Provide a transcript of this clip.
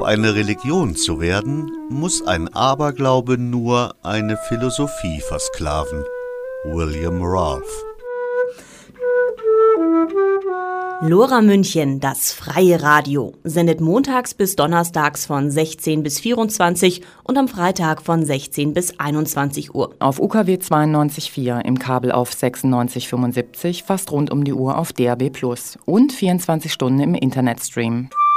eine Religion zu werden, muss ein Aberglaube nur eine Philosophie versklaven. William Rolfe. Lora München, das freie Radio, sendet montags bis donnerstags von 16 bis 24 und am Freitag von 16 bis 21 Uhr. Auf UKW 92.4, im Kabel auf 96,75, fast rund um die Uhr auf DAB+ und 24 Stunden im Internetstream.